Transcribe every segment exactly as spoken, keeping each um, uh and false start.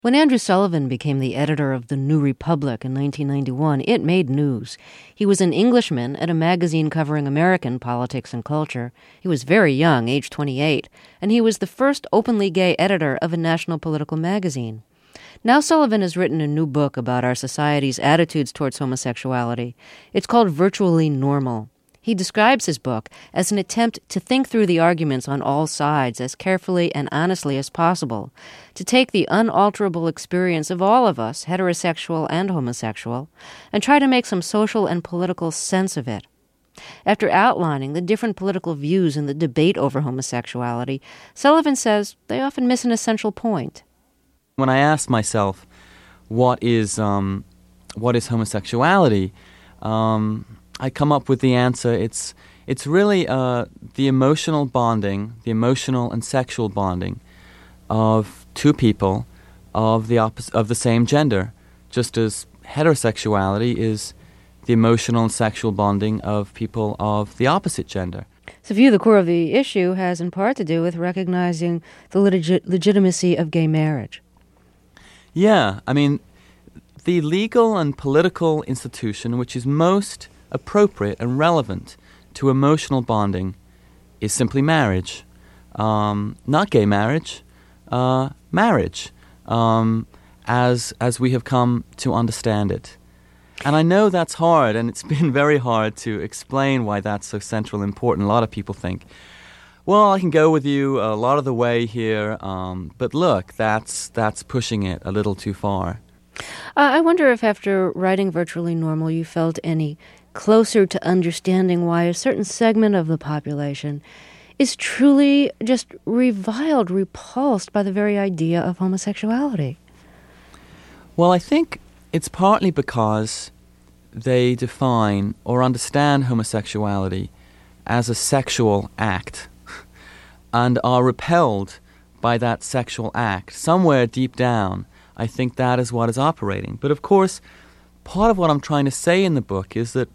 When Andrew Sullivan became the editor of The New Republic in nineteen ninety-one, it made news. He was an Englishman at a magazine covering American politics and culture. He was very young, age twenty-eight, and he was the first openly gay editor of a national political magazine. Now Sullivan has written a new book about our society's attitudes towards homosexuality. It's called Virtually Normal. He describes his book as an attempt to think through the arguments on all sides as carefully and honestly as possible, to take the unalterable experience of all of us, heterosexual and homosexual, and try to make some social and political sense of it. After outlining the different political views in the debate over homosexuality, Sullivan says they often miss an essential point. When I ask myself, what is um, what is homosexuality, um, I come up with the answer. It's it's really uh, the emotional bonding, the emotional and sexual bonding of two people of the oppos- of the same gender, just as heterosexuality is the emotional and sexual bonding of people of the opposite gender. So for you, the core of the issue has in part to do with recognizing the legit- legitimacy of gay marriage. Yeah, I mean, the legal and political institution which is most appropriate and relevant to emotional bonding is simply marriage. Um, not gay marriage, uh, marriage, um, as as we have come to understand it. And I know that's hard, and it's been very hard to explain why that's so central and important. A lot of people think, well, I can go with you a lot of the way here, um, but look, that's that's pushing it a little too far. Uh, I wonder if after writing Virtually Normal you felt any closer to understanding why a certain segment of the population is truly just reviled, repulsed by the very idea of homosexuality. Well, I think it's partly because they define or understand homosexuality as a sexual act and are repelled by that sexual act. Somewhere deep down, I think that is what is operating. But of course, part of what I'm trying to say in the book is that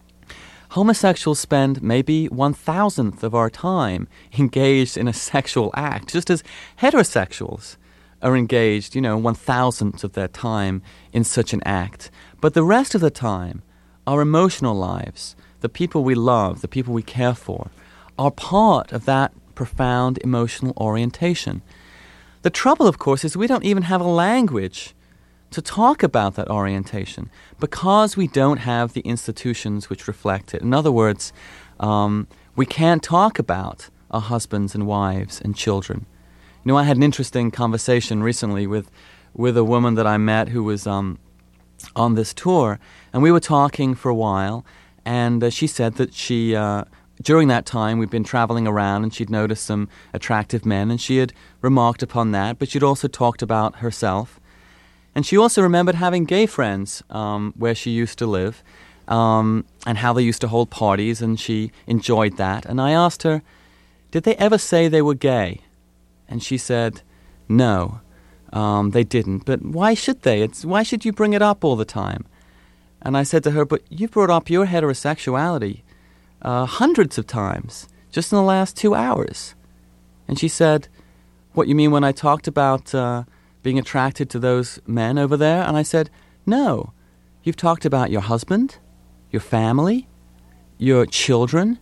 homosexuals spend maybe one-thousandth of our time engaged in a sexual act, just as heterosexuals are engaged, you know, one-thousandth of their time in such an act. But the rest of the time, our emotional lives, the people we love, the people we care for, are part of that profound emotional orientation. The trouble, of course, is we don't even have a language to talk about that orientation because we don't have the institutions which reflect it. In other words, um, we can't talk about our husbands and wives and children. You know, I had an interesting conversation recently with with a woman that I met who was um, on this tour, and we were talking for a while, and uh, she said that she, uh, during that time, we'd been traveling around, and she'd noticed some attractive men, and she had remarked upon that, but she'd also talked about herself. And she also remembered having gay friends um, where she used to live, um, and how they used to hold parties, and she enjoyed that. And I asked her, did they ever say they were gay? And she said, no, um, they didn't. But why should they? It's, why should you bring it up all the time? And I said to her, but you brought up your heterosexuality uh, hundreds of times, just in the last two hours. And she said, what, you mean when I talked about uh, being attracted to those men over there? And I said, no, you've talked about your husband, your family, your children.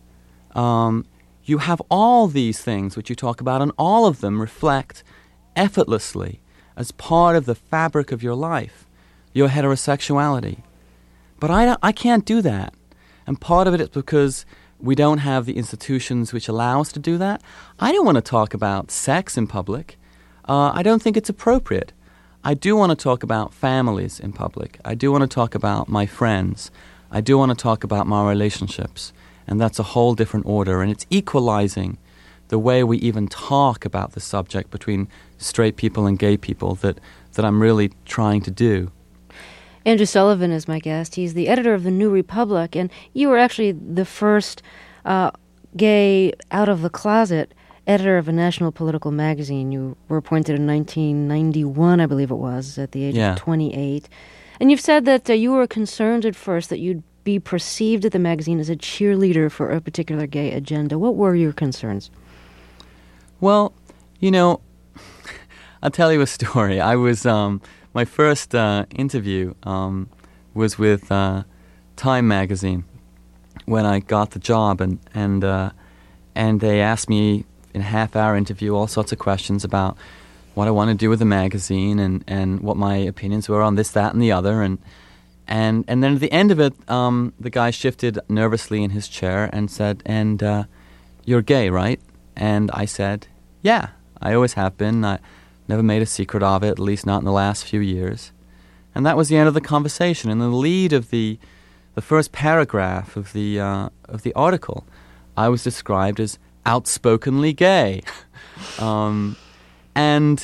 Um, you have all these things which you talk about, and all of them reflect effortlessly as part of the fabric of your life, your heterosexuality. But I, I can't do that. And part of it is because we don't have the institutions which allow us to do that. I don't want to talk about sex in public. Uh, I don't think it's appropriate. I do want to talk about families in public. I do want to talk about my friends. I do want to talk about my relationships. And that's a whole different order. And it's equalizing the way we even talk about the subject between straight people and gay people that, that I'm really trying to do. Andrew Sullivan is my guest. He's the editor of The New Republic, and you were actually the first uh, gay out-of-the-closet editor of a national political magazine. You were appointed in nineteen ninety-one, I believe it was, at the age yeah. of twenty-eight. And you've said that uh, you were concerned at first that you'd be perceived at the magazine as a cheerleader for a particular gay agenda. What were your concerns? Well, you know, I'll tell you a story. I was um, my first uh, interview um, was with uh, Time magazine when I got the job, and and uh, and they asked me in a half-hour interview all sorts of questions about what I want to do with the magazine and, and what my opinions were on this, that, and the other, and and and then at the end of it, um, the guy shifted nervously in his chair and said, "And uh, you're gay, right?" And I said, "Yeah, I always have been. I never made a secret of it, at least not in the last few years." And that was the end of the conversation. In the lead of the the first paragraph of the uh, of the article, I was described as outspokenly gay. um, and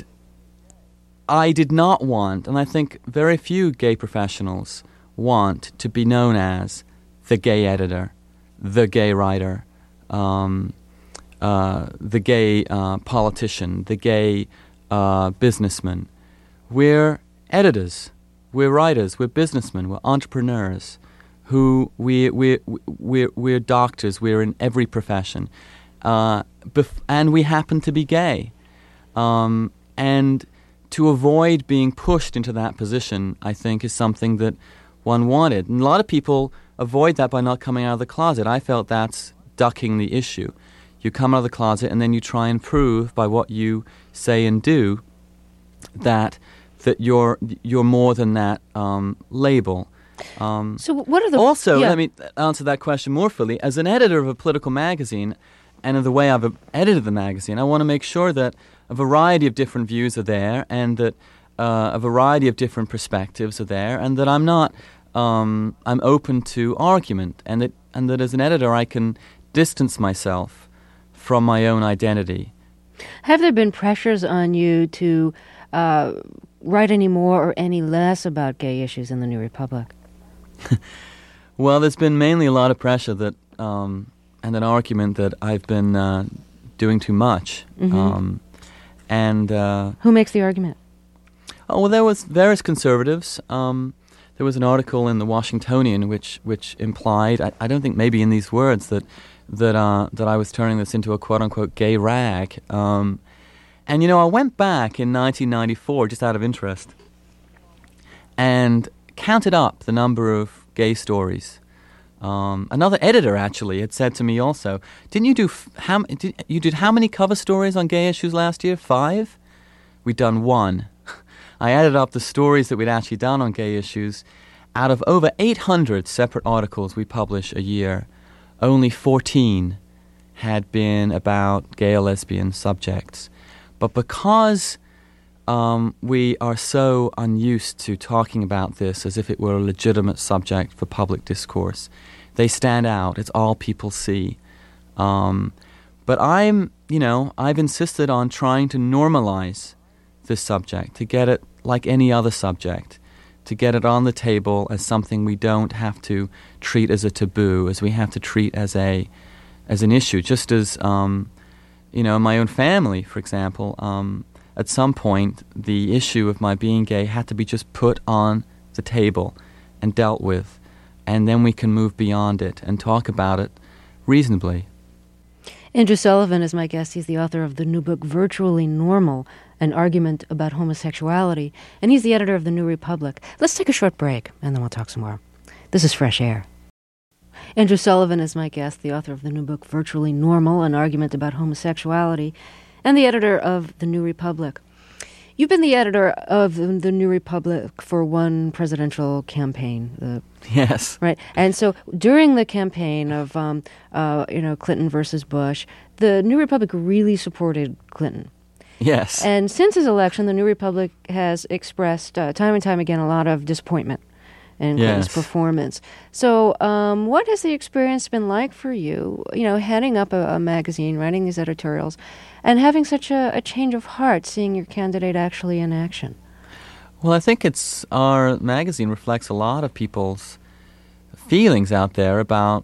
I did not want, and I think very few gay professionals want, to be known as the gay editor, the gay writer, um, uh, the gay uh, politician, the gay uh, businessman. We're editors, we're writers, we're businessmen, we're entrepreneurs, who we we we're, we're doctors, we're in every profession, uh, bef- and we happen to be gay, um, and to avoid being pushed into that position, I think, is something that one wanted. And a lot of people avoid that by not coming out of the closet. I felt that's ducking the issue. You come out of the closet and then you try and prove by what you say and do that that you're you're more than that um, label. Um, so what are the... Also, yeah. let me answer that question more fully. As an editor of a political magazine, and of the way I've edited the magazine, I want to make sure that a variety of different views are there, and that uh, a variety of different perspectives are there, and that I'm not, um, I'm open to argument, and that, and that as an editor I can distance myself from my own identity. Have there been pressures on you to uh, write any more or any less about gay issues in the New Republic? Well, there's been mainly a lot of pressure that, um, and an argument that I've been uh, doing too much. Mm-hmm. Um, and uh, Who makes the argument? Oh, well, there was various conservatives. Um, there was an article in the Washingtonian which which implied, I, I don't think maybe in these words, that that uh, that I was turning this into a quote-unquote gay rag. Um, and, you know, I went back in nineteen ninety-four, just out of interest, and counted up the number of gay stories. Um, another editor actually had said to me also, "Didn't you do f- how did, you did how many cover stories on gay issues last year? Five? We'd done one." I added up the stories that we'd actually done on gay issues. Out of over eight hundred separate articles we publish a year, only fourteen had been about gay or lesbian subjects. But because Um, we are so unused to talking about this as if it were a legitimate subject for public discourse, they stand out. It's all people see. Um, but I'm, you know, I've insisted on trying to normalize this subject, to get it like any other subject, to get it on the table as something we don't have to treat as a taboo, as we have to treat as a as an issue. Just as, um, you know, my own family, for example, um, at some point, the issue of my being gay had to be just put on the table and dealt with, and then we can move beyond it and talk about it reasonably. Andrew Sullivan is my guest. He's the author of the new book, Virtually Normal, An Argument About Homosexuality, and he's the editor of The New Republic. Let's take a short break, and then we'll talk some more. This is Fresh Air. Andrew Sullivan is my guest, the author of the new book, Virtually Normal, An Argument About Homosexuality, and the editor of The New Republic. You've been the editor of The New Republic for one presidential campaign. The, yes. Right. And so during the campaign of, um, uh, you know, Clinton versus Bush, The New Republic really supported Clinton. Yes. And since his election, The New Republic has expressed uh, time and time again a lot of disappointment in Clinton's yes. performance. So um, what has the experience been like for you, you know, heading up a, a magazine, writing these editorials, and having such a, a change of heart, seeing your candidate actually in action? Well, I think it's our magazine reflects a lot of people's feelings out there about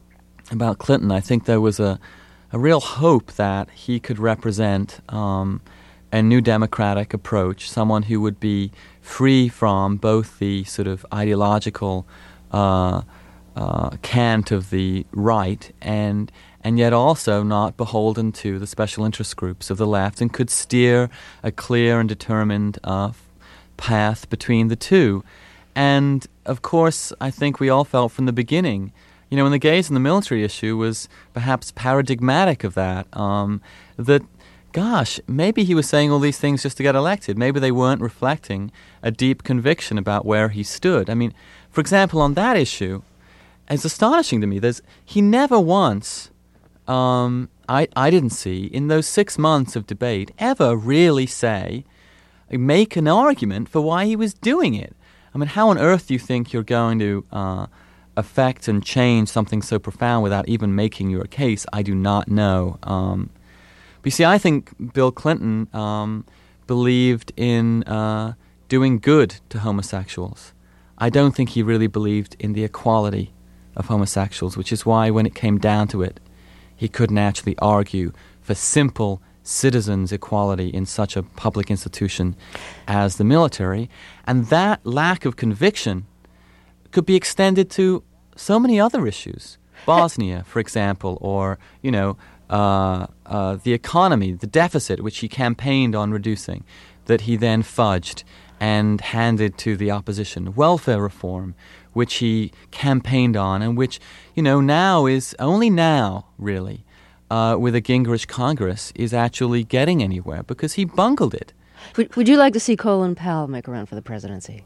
about Clinton. I think there was a, a real hope that he could represent um, a new democratic approach, someone who would be free from both the sort of ideological uh, uh, cant of the right and and yet also not beholden to the special interest groups of the left, and could steer a clear and determined uh, path between the two. And, of course, I think we all felt from the beginning, you know, when the gays and the military issue was perhaps paradigmatic of that, um, that, gosh, maybe he was saying all these things just to get elected. Maybe they weren't reflecting a deep conviction about where he stood. I mean, for example, on that issue, it's astonishing to me. There's he never once, um, I, I didn't see, in those six months of debate, ever really say, make an argument for why he was doing it. I mean, how on earth do you think you're going to uh, affect and change something so profound without even making your case? I do not know. Um, but you see, I think Bill Clinton um, believed in uh, doing good to homosexuals. I don't think he really believed in the equality of homosexuals, which is why when it came down to it, he couldn't actually argue for simple citizens' equality in such a public institution as the military. And that lack of conviction could be extended to so many other issues. Bosnia, for example, or, you know, uh, uh, the economy, the deficit, which he campaigned on reducing, that he then fudged and handed to the opposition. Welfare reform, which he campaigned on, and which, you know, now is, only now, really, uh, with a Gingrich Congress, is actually getting anywhere, because he bungled it. Would, would you like to see Colin Powell make a run for the presidency?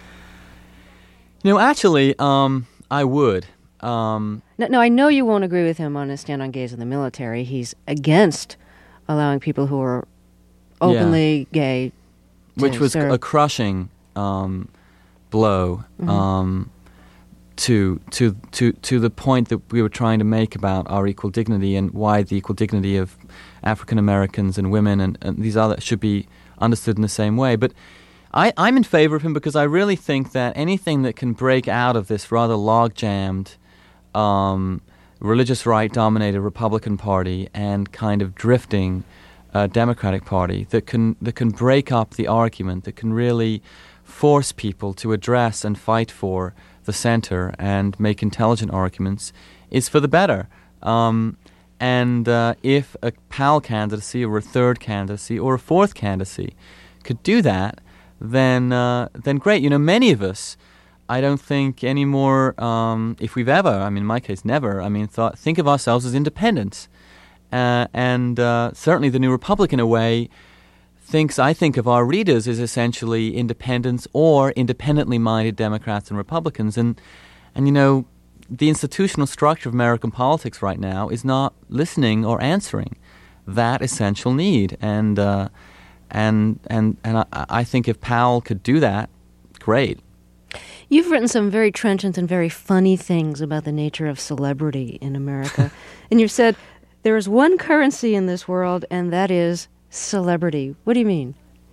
You know, actually, um, I would. Um, no, no, I know you won't agree with him on his stand on gays in the military. He's against allowing people who are openly yeah. gay to Which was serve. a crushing um, blow Mm-hmm. um, to to to to the point that we were trying to make about our equal dignity, and why the equal dignity of African Americans and women and, and these other should be understood in the same way. But I, I'm in favor of him because I really think that anything that can break out of this rather log-jammed, um, religious right-dominated Republican Party and kind of drifting uh, Democratic Party that can that can break up the argument, that can really force people to address and fight for the center and make intelligent arguments, is for the better. Um, and uh, if a Powell candidacy or a third candidacy or a fourth candidacy could do that, then uh, then great. You know, many of us, I don't think anymore, um, if we've ever, I mean, in my case, never, I mean, thought, think of ourselves as independents. Uh, and uh, certainly the New Republic, in a way, thinks, I think of our readers as essentially independents or independently minded Democrats and Republicans. And, and you know, the institutional structure of American politics right now is not listening or answering that essential need. And uh, and and and I, I think if Powell could do that, great. You've written some very trenchant and very funny things about the nature of celebrity in America. And you've said, there is one currency in this world, and that is celebrity. What do you mean?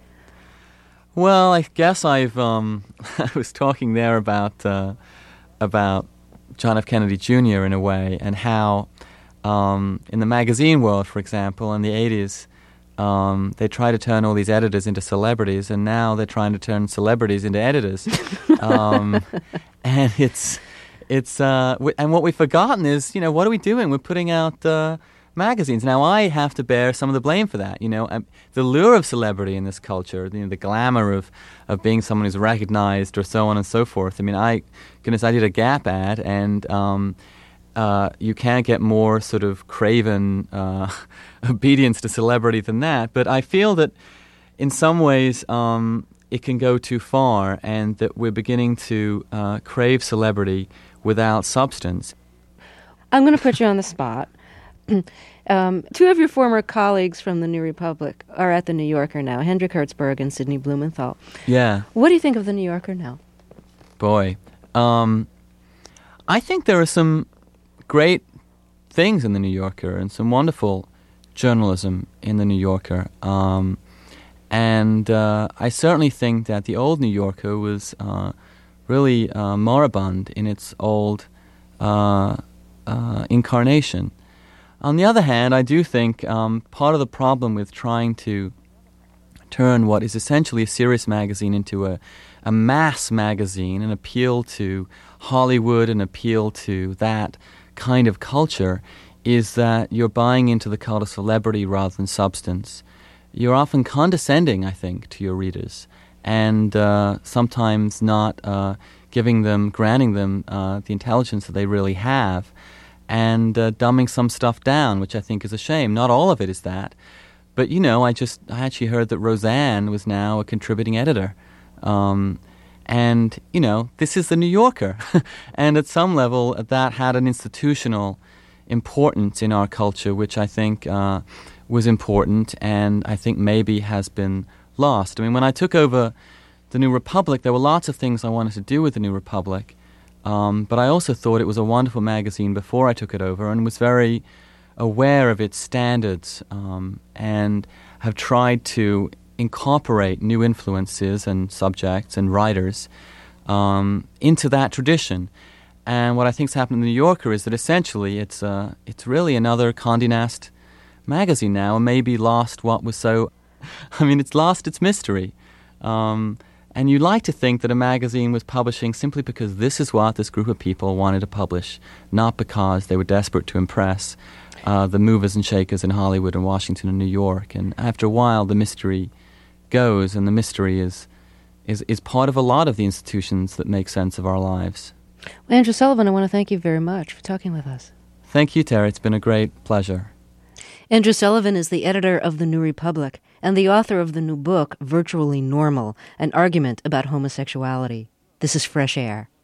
Well, I guess I've um, I was talking there about uh, about John F. Kennedy Junior in a way, and how um, in the magazine world, for example, in the eighties, um, they tried to turn all these editors into celebrities, and now they're trying to turn celebrities into editors. um, and it's it's uh, w- and what we've forgotten is, you know, what are we doing? We're putting out Uh, magazines. Now, I have to bear some of the blame for that. You know, um, the lure of celebrity in this culture, you know, the glamour of, of being someone who's recognized or so on and so forth. I mean, I, goodness, I did a Gap ad, and um, uh, you can't get more sort of craven uh, obedience to celebrity than that. But I feel that in some ways um, it can go too far, and that we're beginning to uh, crave celebrity without substance. I'm going to put you on the spot. Um, two of your former colleagues from the New Republic are at the New Yorker now, Hendrik Hertzberg and Sidney Blumenthal. Yeah. What do you think of the New Yorker now? Boy, um, I think there are some great things in the New Yorker and some wonderful journalism in the New Yorker. Um, and uh, I certainly think that the old New Yorker was uh, really uh, moribund in its old uh, uh, incarnation. On the other hand, I do think um, part of the problem with trying to turn what is essentially a serious magazine into a, a mass magazine and appeal to Hollywood and appeal to that kind of culture is that you're buying into the cult of celebrity rather than substance. You're often condescending, I think, to your readers, and uh, sometimes not uh, giving them, granting them uh, the intelligence that they really have, and uh, dumbing some stuff down, which I think is a shame. Not all of it is that. But, you know, I just, I actually heard that Roseanne was now a contributing editor. Um, and, you know, this is the New Yorker. And at some level, that had an institutional importance in our culture, which I think uh, was important and I think maybe has been lost. I mean, when I took over the New Republic, there were lots of things I wanted to do with the New Republic. Um, but I also thought it was a wonderful magazine before I took it over and was very aware of its standards um, and have tried to incorporate new influences and subjects and writers um, into that tradition. And what I think's happened in the New Yorker is that essentially it's uh, it's really another Condé Nast magazine now, and maybe lost what was so... I mean, it's lost its mystery. Um, and you like to think that a magazine was publishing simply because this is what this group of people wanted to publish, not because they were desperate to impress uh, the movers and shakers in Hollywood and Washington and New York. And after a while, the mystery goes, and the mystery is, is, is part of a lot of the institutions that make sense of our lives. Well, Andrew Sullivan, I want to thank you very much for talking with us. Thank you, Terry. It's been a great pleasure. Andrew Sullivan is the editor of The New Republic and the author of the new book, Virtually Normal, an argument about homosexuality. This is Fresh Air.